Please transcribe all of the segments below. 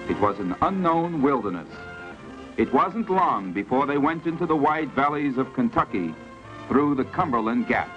It was an unknown wilderness. It wasn't long before they went into the wide valleys of Kentucky through the Cumberland Gap.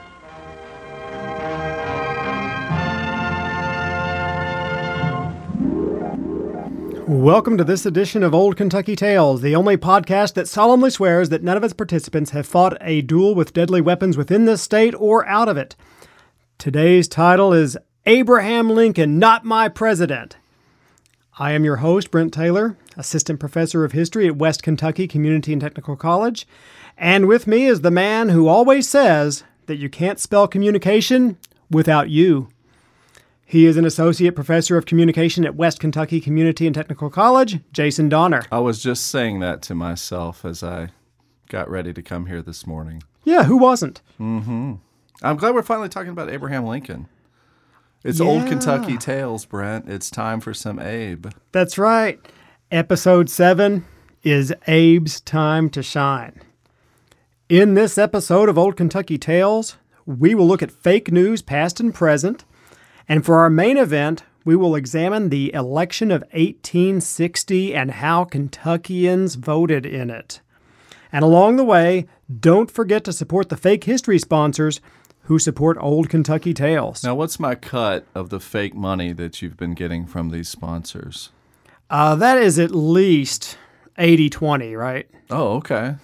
Welcome to this edition of Old Kentucky Tales, the only podcast that solemnly swears that none of its participants have fought a duel with deadly weapons within this state or out of it. Today's title is Abraham Lincoln, Not My President. I am your host, Brent Taylor, Assistant Professor of History at West Kentucky Community and Technical College, and with me is the man who always says that you can't spell communication without you. He is an Associate Professor of Communication at West Kentucky Community and Technical College, Jason Donner. I was just saying that to myself as I got ready to come here this morning. Yeah, who wasn't? Mm-hmm. I'm glad we're finally talking about Abraham Lincoln. It's Old Kentucky Tales, Brent. It's time for some Abe. That's right. Episode 7 is Abe's Time to Shine. In this episode of Old Kentucky Tales, we will look at fake news past and present. And for our main event, we will examine the election of 1860 and how Kentuckians voted in it. And along the way, don't forget to support the fake history sponsors who support Old Kentucky Tales. Now, what's my cut of the fake money that you've been getting from these sponsors? That is at least 80-20, right? Oh, okay.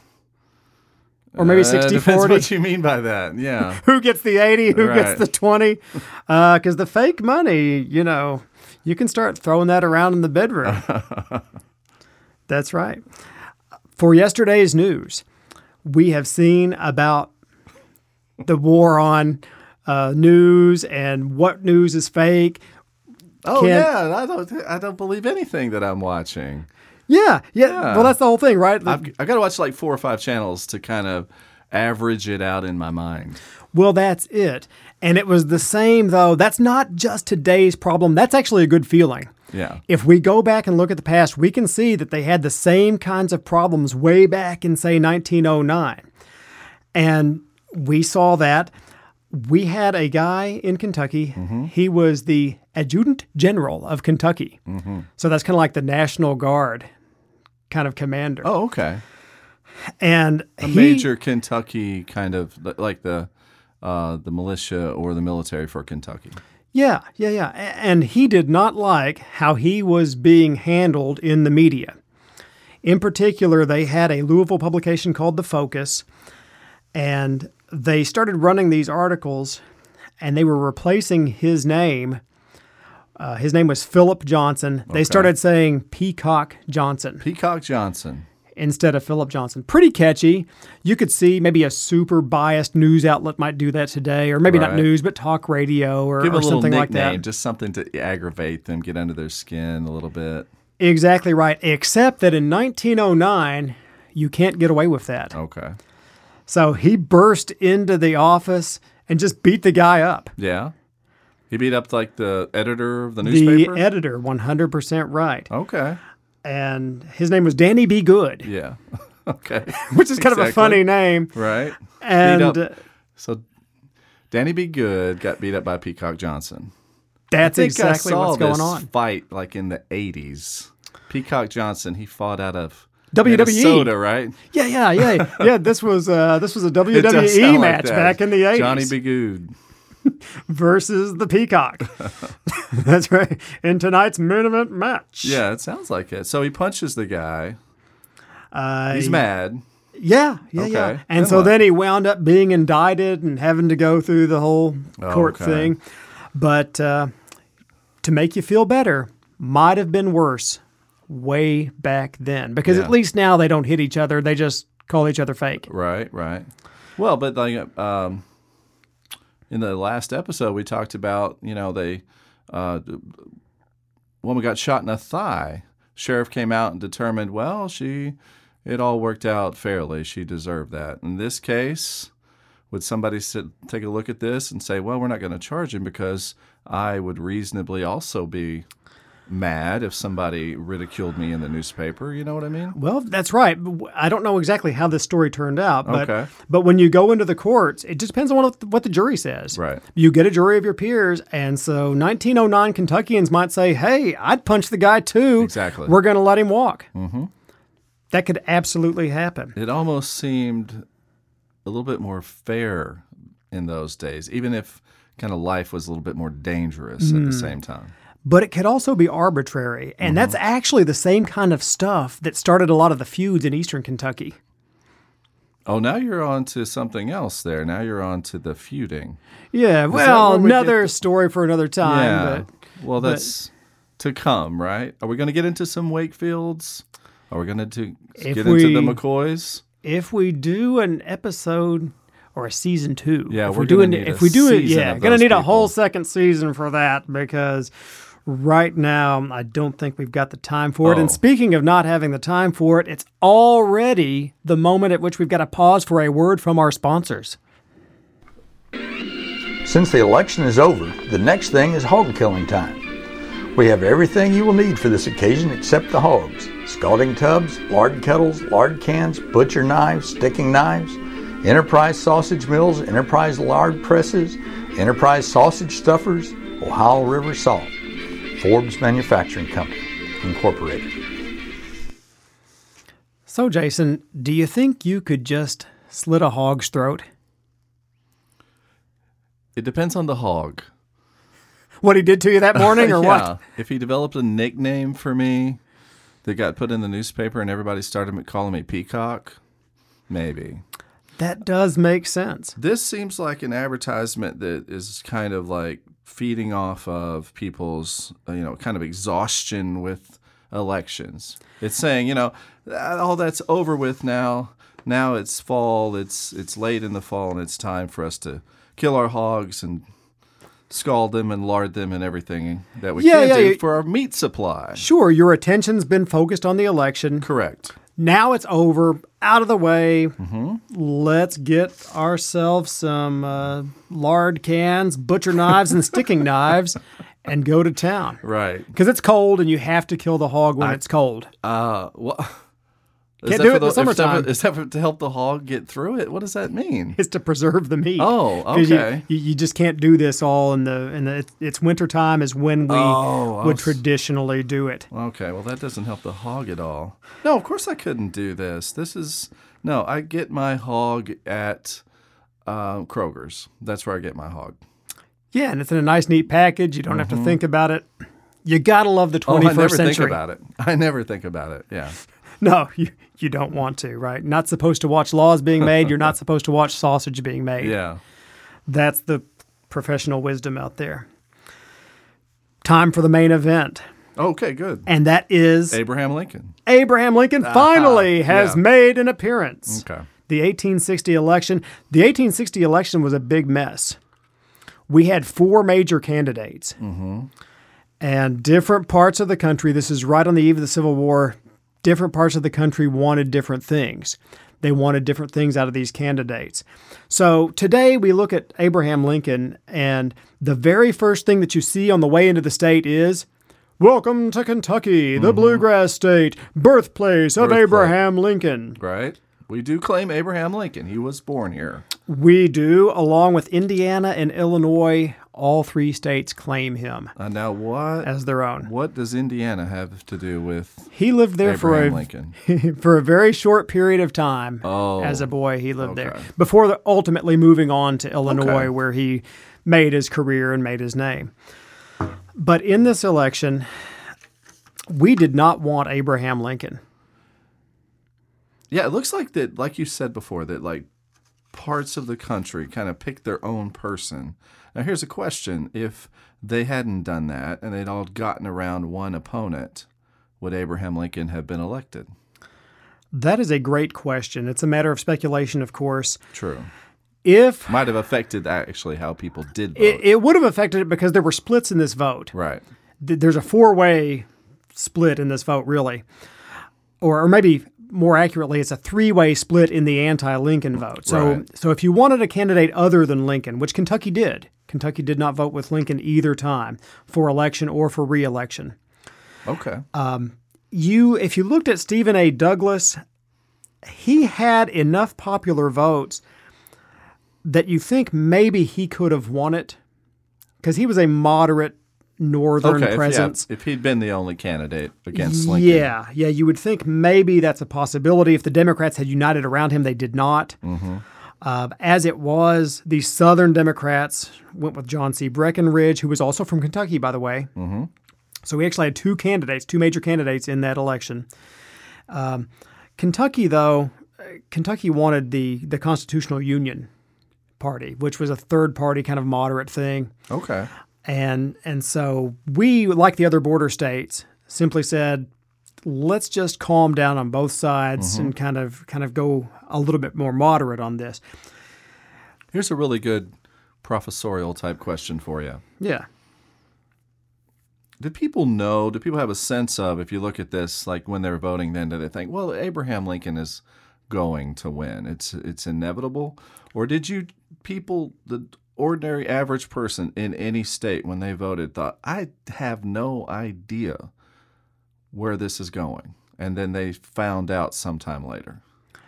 Or maybe 60-40. Depends what you mean by that, yeah. Who gets the 80, who Right. gets the 20? Because the fake money, you can start throwing that around in the bedroom. That's right. For yesterday's news, we have seen about the war on news and what news is fake. Oh, yeah, I don't believe anything that I'm watching. Yeah. Well, that's the whole thing, right? I've got to watch like 4 or 5 channels to kind of average it out in my mind. Well, that's it. And it was the same, though. That's not just today's problem. That's actually a good feeling. Yeah. If we go back and look at the past, we can see that they had the same kinds of problems way back in, say, 1909. And we saw that. We had a guy in Kentucky. Mm-hmm. He was the Adjutant General of Kentucky. Mm-hmm. So that's kind of like the National Guard kind of commander. Oh, okay. And a major Kentucky kind of like the militia or the military for Kentucky. Yeah. And he did not like how he was being handled in the media. In particular, they had a Louisville publication called The Focus, and they started running these articles, and they were replacing his name. His name was Philip Johnson. Okay. They started saying Peacock Johnson. Peacock Johnson. Instead of Philip Johnson. Pretty catchy. You could see maybe a super biased news outlet might do that today, or maybe not news, but talk radio or something like that. Just something to aggravate them, get under their skin a little bit. Exactly right, except that in 1909, you can't get away with that. Okay. So he burst into the office and just beat the guy up. Yeah. He beat up like the editor of the newspaper? The editor, 100% right. Okay. And his name was Danny B. Good. Yeah. Okay. Which is kind of a funny name. Right. And so Danny B. Good got beat up by Peacock Johnson. That's exactly what's going on. Fight like in the 80s. Peacock Johnson, he fought out of WWE. Minnesota, right? Yeah. This was a WWE match back in the 80s. Johnny B. Good versus the Peacock. That's right. In tonight's main event match. Yeah, it sounds like it. So he punches the guy. He's mad. Yeah. And so then he wound up being indicted and having to go through the whole court thing. But to make you feel better, might have been worse way back then. Because at least now they don't hit each other. They just call each other fake. Right. Well, but like in the last episode, we talked about, they woman got shot in the thigh. Sheriff came out and determined, it all worked out fairly. She deserved that. In this case, would somebody take a look at this and say, well, we're not going to charge him because I would reasonably also be mad if somebody ridiculed me in the newspaper. You know what I mean? Well, that's right. I don't know exactly how this story turned out, but Okay. but when you go into the courts, it just depends on what the jury says. Right. You get a jury of your peers, and so 1909 Kentuckians might say, "Hey, I'd punch the guy too. Exactly. We're going to let him walk." Mm-hmm. That could absolutely happen. It almost seemed a little bit more fair in those days, even if kind of life was a little bit more dangerous at the same time. But it could also be arbitrary, and that's actually the same kind of stuff that started a lot of the feuds in eastern Kentucky. Oh, now you're on to something else there. Now you're on to the feuding. Yeah, that well, where we another get story for another time. Yeah. But Well, that's to come, right? Are we going to get into some Wakefields? Are we going to If get into the we- McCoys? if we do an episode or a season 2, Yeah, if we're we do gonna it, need if a we do it, season yeah, of gonna those need a people. whole second season for that because right now I don't think we've got the time for it. And Oh. speaking of not having the time for it, it's already the moment at which we've got to pause for a word from our sponsors. Since the election is over, the next thing is hog killing time. We have everything you will need for this occasion except the hogs. Scalding tubs, lard kettles, lard cans, butcher knives, sticking knives, Enterprise sausage mills, Enterprise lard presses, Enterprise sausage stuffers, Ohio River salt. Forbes Manufacturing Company, Incorporated. So, Jason, do you think you could just slit a hog's throat? It depends on the hog. What he did to you that morning or Yeah. what? If he developed a nickname for me that got put in the newspaper and everybody started calling me Peacock, maybe. That does make sense. This seems like an advertisement that is kind of like feeding off of people's, kind of exhaustion with elections. It's saying, all that's over with now. Now it's fall. It's late in the fall, and it's time for us to kill our hogs and scald them and lard them and everything that we can do for our meat supply. Sure, your attention's been focused on the election. Correct. Now it's over, out of the way. Mm-hmm. Let's get ourselves some lard cans, butcher knives, and sticking knives and go to town. Right. Because it's cold and you have to kill the hog when it's cold. What? Can't do it in the summertime. Is that to help the hog get through it? What does that mean? It's to preserve the meat. Oh, 'Cause okay. You just can't do this all in the it's wintertime is when we would traditionally do it. Okay, well, that doesn't help the hog at all. No, of course I couldn't do this. No, I get my hog at Kroger's. That's where I get my hog. Yeah, and it's in a nice, neat package. You don't have to think about it. You gotta love the 21st I never century. think about it. I never think about it, yeah. No, you don't want to, right? Not supposed to watch laws being made. You're not supposed to watch sausage being made. Yeah. That's the professional wisdom out there. Time for the main event. Okay, good. And that is Abraham Lincoln. Abraham Lincoln finally has yeah. made an appearance. Okay. The 1860 election. The 1860 election was a big mess. We had 4 major candidates. Mm-hmm. And different parts of the country, this is right on the eve of the Civil War, different parts of the country wanted different things. They wanted different things out of these candidates. So today we look at Abraham Lincoln, and the very first thing that you see on the way into the state is, "Welcome to Kentucky, the bluegrass state, birthplace of Abraham Lincoln." Right? We do claim Abraham Lincoln. He was born here. We do, along with Indiana and Illinois, all 3 states claim him Now, as their own. what does Indiana have to do with He lived there Abraham Lincoln? for a very short period of time. Oh, as a boy, he lived there okay. before ultimately moving on to Illinois, Okay. where he made his career and made his name. But in this election, we did not want Abraham Lincoln. Yeah, it looks like that, like you said before, that like parts of the country kind of picked their own person. Now, here's a question. If they hadn't done that and they'd all gotten around one opponent, would Abraham Lincoln have been elected? That is a great question. It's a matter of speculation, of course. True. If Might have affected actually how people did vote. it would have affected it because there were splits in this vote. Right. There's a 4-way split in this vote, really. Or maybe more accurately, it's a 3-way split in the anti-Lincoln vote. So if you wanted a candidate other than Lincoln, which Kentucky did not vote with Lincoln either time for election or for re-election. Okay. If you looked at Stephen A. Douglas, he had enough popular votes that you think maybe he could have won it because he was a moderate northern presence. If he'd been the only candidate against Lincoln. Yeah, you would think maybe that's a possibility. If the Democrats had united around him, they did not. As it was, the Southern Democrats went with John C. Breckinridge, who was also from Kentucky, by the way. So we actually had two major candidates in that election. Kentucky, though, wanted the Constitutional Union Party, which was a third-party kind of moderate thing. Okay. And so we, like the other border states, simply said, let's just calm down on both sides and kind of go a little bit more moderate on this. Here's a really good professorial type question for you. Yeah. Did people have a sense of, if you look at this, like when they were voting then, do they think, well, Abraham Lincoln is going to win? It's inevitable? Or did the ordinary average person in any state when they voted thought, I have no idea where this is going? And then they found out sometime later.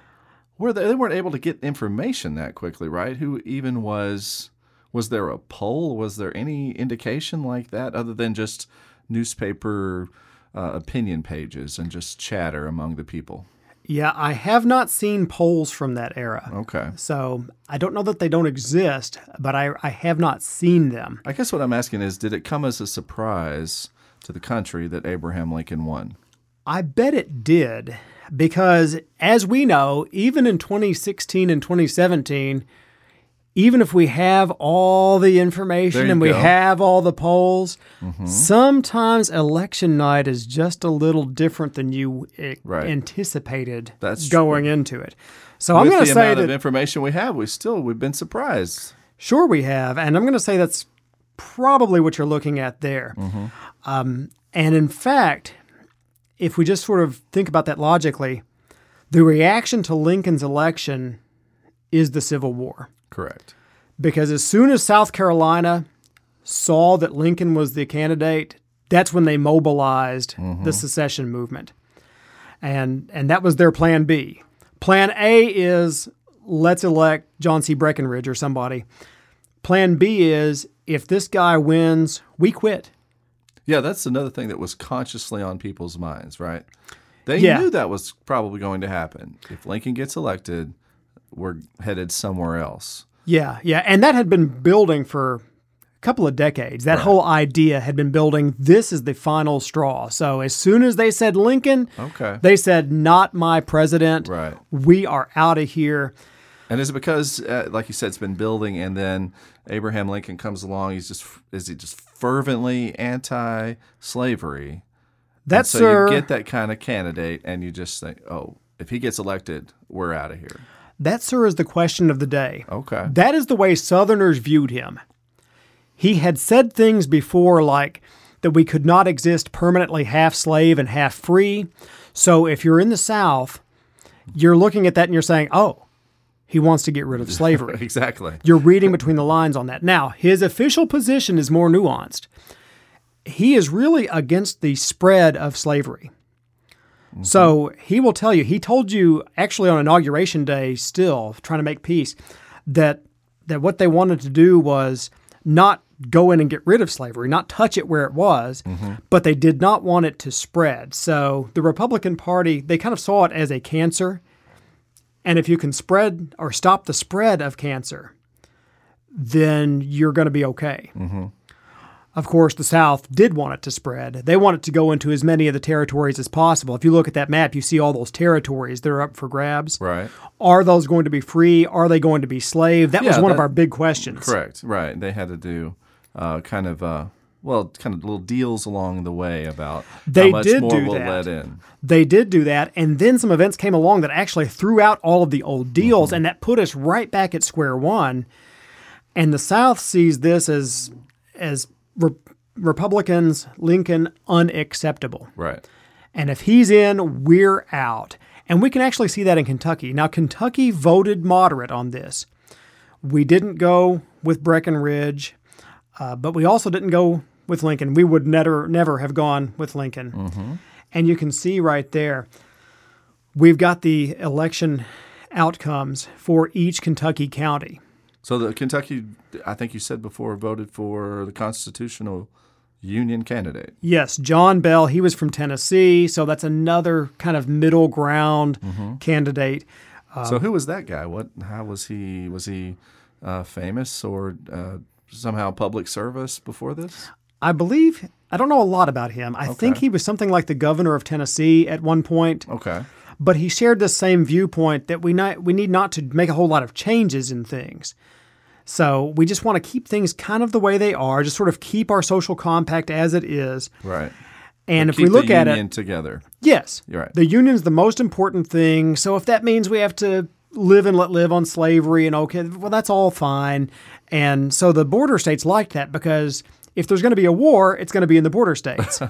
They weren't able to get information that quickly, right? Who even was there a poll? Was there any indication like that other than just newspaper opinion pages and just chatter among the people? Yeah, I have not seen polls from that era. Okay. So I don't know that they don't exist, but I have not seen them. I guess what I'm asking is, did it come as a surprise to the country that Abraham Lincoln won? I bet it did, because as we know, even in 2016 and 2017, even if we have all the information and we have all the polls, sometimes election night is just a little different than you anticipated going into it. So I'm going to say that with the amount of information we have, we've been surprised. Sure we have, and I'm going to say that's probably what you're looking at there. And in fact, if we just sort of think about that logically, the reaction to Lincoln's election is the Civil War. Correct. Because as soon as South Carolina saw that Lincoln was the candidate, that's when they mobilized the secession movement. And that was their plan B. Plan A is, let's elect John C. Breckinridge or somebody. Plan B is, if this guy wins, we quit. Yeah, that's another thing that was consciously on people's minds, right? They knew that was probably going to happen. If Lincoln gets elected, we're headed somewhere else. Yeah, and that had been building for a couple of decades. That whole idea had been building. This is the final straw. So as soon as they said Lincoln, they said, not my president. Right. We are out of here. And is it because, like you said, it's been building, and then Abraham Lincoln comes along? Is he just fervently anti-slavery? That's so you get that kind of candidate, and you just think, oh, if he gets elected, we're out of here. That, sir, is the question of the day. Okay. That is the way Southerners viewed him. He had said things before like that we could not exist permanently half slave and half free. So if you're in the South, you're looking at that and you're saying, oh, he wants to get rid of slavery. Exactly. You're reading between the lines on that. Now, his official position is more nuanced. He is really against the spread of slavery. So he will tell you, he told you actually on Inauguration Day still, trying to make peace, that what they wanted to do was not go in and get rid of slavery, not touch it where it was, but they did not want it to spread. So the Republican Party, they kind of saw it as a cancer. And if you can spread or stop the spread of cancer, then you're going to be okay. Of course, the South did want it to spread. They want it to go into as many of the territories as possible. If you look at that map, you see all those territories that are up for grabs. Right. Are those going to be free? Are they going to be slave? That was one of our big questions. Correct. Right. They had to do kind of little deals along the way about how much more will let in. They did do that, and then some events came along that actually threw out all of the old deals, and that put us right back at square one. And the South sees this as Republicans, Lincoln, unacceptable. Right. And if he's in, we're out. And we can actually see that in Kentucky. Now, Kentucky voted moderate on this. We didn't go with Breckinridge, but we also didn't go with Lincoln. We would never have gone with Lincoln. Mm-hmm. And you can see right there, we've got the election outcomes for each Kentucky county. So the Kentucky, I think you said before, voted for the constitutional Union candidate. Yes, John Bell, he was from Tennessee, so that's another kind of middle ground candidate. So who was that guy? How was he? Was he famous or somehow public service before this? I believe, I don't know a lot about him. I think he was something like the governor of Tennessee at one point. Okay. But he shared the same viewpoint that we need not to make a whole lot of changes in things. So we just want to keep things kind of the way they are, just sort of keep our social compact as it is. Right. And But if we keep look the at union it, together. yes, You're right. the union's the most important thing. So if that means we have to live and let live on slavery, and okay, well, that's all fine. And so the border states like that because if there's going to be a war, it's going to be in the border states.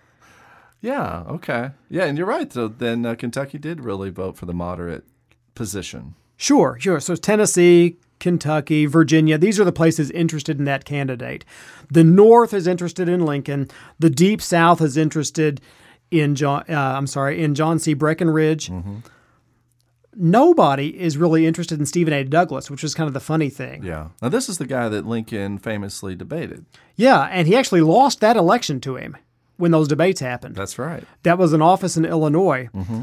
Yeah. Okay. Yeah, and you're right. So then Kentucky did really vote for the moderate position. Sure. So Tennessee, Kentucky, Virginia, these are the places interested in that candidate. The North is interested in Lincoln. The Deep South is interested in John C. Breckinridge. Mm-hmm. Nobody is really interested in Stephen A. Douglas, which is kind of the funny thing. Yeah. Now this is the guy that Lincoln famously debated. Yeah, and he actually lost that election to him when those debates happened. That's right. That was an office in Illinois. Mm-hmm.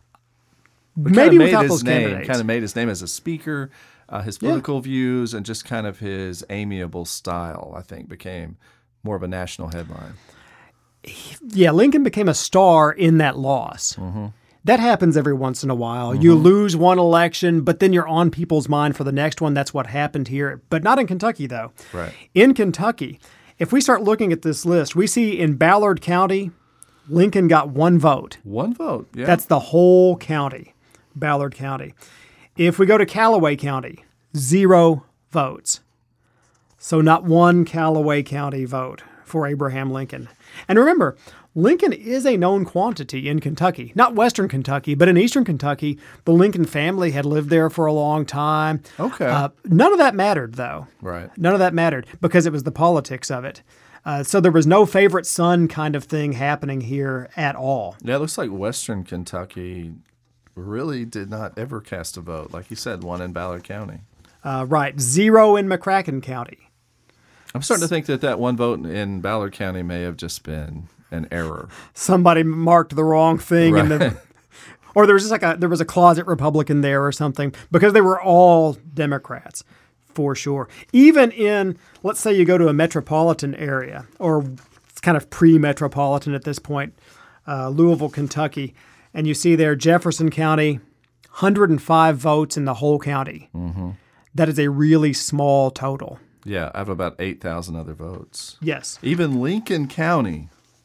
Maybe without those candidates. Kind of made his name as a speaker. His political views and just kind of his amiable style, I think, became more of a national headline. Yeah, Lincoln became a star in that loss. Mm-hmm. That happens every once in a while. You lose one election, but then you're on people's mind for the next one. That's what happened here, but not in Kentucky, though. Right. In Kentucky, if we start looking at this list, we see in Ballard County, Lincoln got one vote. One vote, yeah. That's the whole county, Ballard County. If we go to Callaway County, 0 votes. So not one Callaway County vote for Abraham Lincoln. And remember, Lincoln is a known quantity in Kentucky. Not Western Kentucky, but in Eastern Kentucky, the Lincoln family had lived there for a long time. Okay. None of that mattered, though. Right. None of that mattered because it was the politics of it. So there was no favorite son kind of thing happening here at all. Yeah, it looks like Western Kentucky really did not ever cast a vote. Like you said, one in Ballard County. Right. 0 in McCracken County. I'm starting to think that one vote in Ballard County may have just been an error. Somebody marked the wrong thing Right. or there was just there was a closet Republican there or something because they were all Democrats for sure. Even in, let's say you go to a metropolitan area or it's kind of pre-metropolitan at this point, Louisville, Kentucky, and you see there Jefferson County, 105 votes in the whole county. Mm-hmm. That is a really small total. Yeah, I have about 8,000 other votes. Yes. Even Lincoln County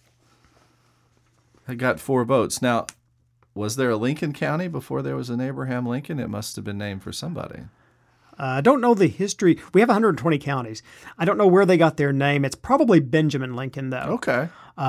had got 4 votes. Now, was there a Lincoln County before there was an Abraham Lincoln? It must have been named for somebody. I don't know the history. We have 120 counties. I don't know where they got their name. It's probably Benjamin Lincoln, though. Okay.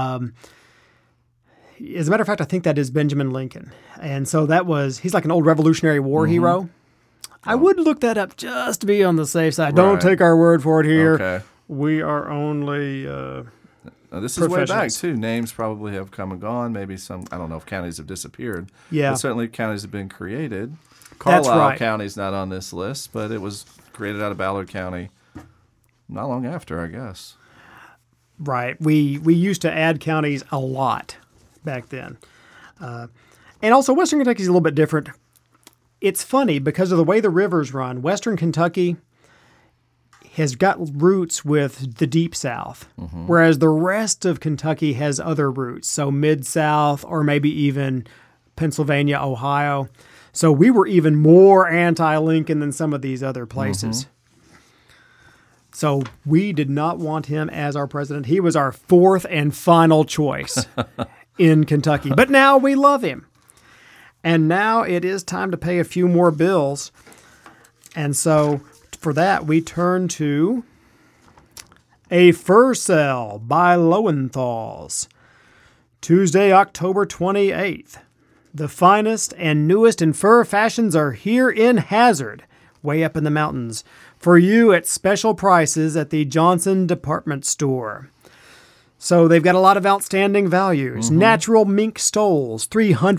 As a matter of fact, I think that is Benjamin Lincoln. And so he's like an old Revolutionary War hero. I would look that up just to be on the safe side. Don't Right. take our word for it here. Okay. We are only Now, this is way back, professionals. too. Names probably have come and gone. Maybe some, I don't know if counties have disappeared. Yeah. But certainly counties have been created. That's Carlisle right. County's not on this list, but it was created out of Ballard County not long after, I guess. Right. We used to add counties a lot back then. And also, Western Kentucky is a little bit different. It's funny because of the way the rivers run. Western Kentucky has got roots with the Deep South, whereas the rest of Kentucky has other roots. So Mid-South or maybe even Pennsylvania, Ohio. So we were even more anti-Lincoln than some of these other places. So we did not want him as our president. He was our 4th and final choice in Kentucky. But now we love him. And now it is time to pay a few more bills. And so for that, we turn to A Fur Sale by Lowenthals. Tuesday, October 28th. The finest and newest in fur fashions are here in Hazard, way up in the mountains, for you at special prices at the Johnson Department Store. So they've got a lot of outstanding values. Natural mink stoles,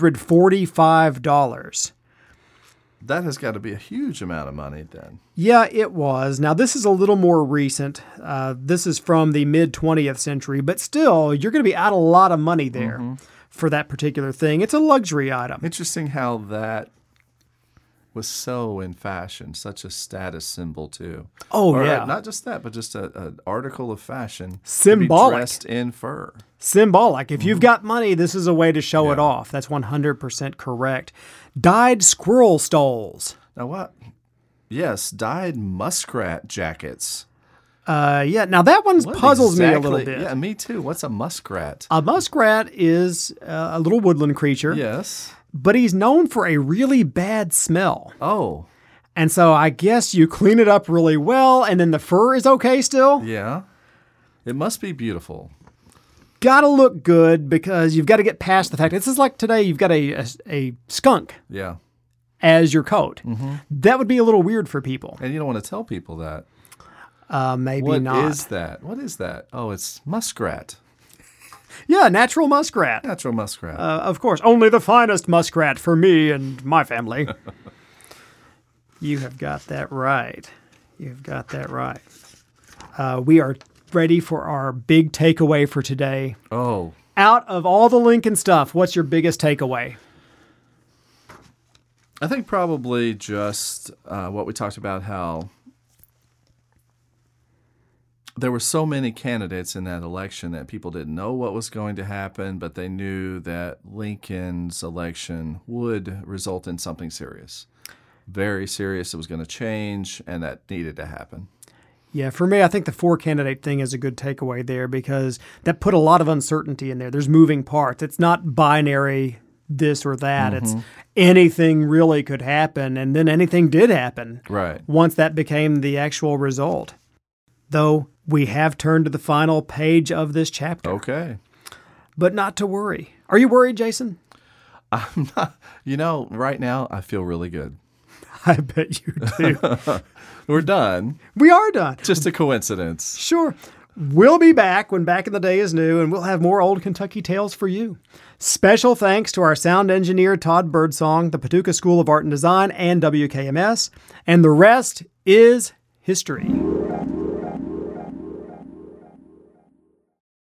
$345. That has got to be a huge amount of money then. Yeah, it was. Now, this is a little more recent. This is from the mid-20th century, but still, you're going to be out a lot of money there for that particular thing. It's a luxury item. Interesting how that was so in fashion, such a status symbol too. Oh, Or, yeah. not just that, but just an article of fashion. Symbolic. To be dressed in fur. Symbolic. If you've got money, this is a way to show it off. That's 100% correct. Dyed squirrel stoles. Now what? Yes, dyed muskrat jackets. Yeah, now that one What puzzles me a exactly- little bit. Yeah, me too. What's a muskrat? A muskrat is a little woodland creature, Yes. but he's known for a really bad smell. Oh, And so I guess you clean it up really well, and then the fur is okay still. yeah. It must be beautiful. Gotta look good because you've got to get past the fact. This is like today, you've got a skunk Yeah. as your coat. That would be a little weird for people. And you don't want to tell people that. Maybe What not. is that? What is that? Oh, it's muskrat. Yeah, natural muskrat. Natural muskrat. Of course, only the finest muskrat for me and my family. You have got that right. You've got that right. We are ready for our big takeaway for today. Oh, Out of all the Lincoln stuff, what's your biggest takeaway? I think probably just what we talked about, how there were so many candidates in that election that people didn't know what was going to happen, but they knew that Lincoln's election would result in something serious. Very serious. It was going to change, and that needed to happen. Yeah, for me, I think the 4-candidate thing is a good takeaway there because that put a lot of uncertainty in there. There's moving parts. It's not binary this or that. It's anything really could happen, and then anything did happen. Right. Once that became the actual result. Though we have turned to the final page of this chapter. Okay. But not to worry. Are you worried, Jason? I'm not. Right now I feel really good. I bet you do. We're done. We are done. Just a coincidence. Sure. We'll be back when Back in the Day is new, and we'll have more Old Kentucky tales for you. Special thanks to our sound engineer, Todd Birdsong, the Paducah School of Art and Design, and WKMS. And the rest is history.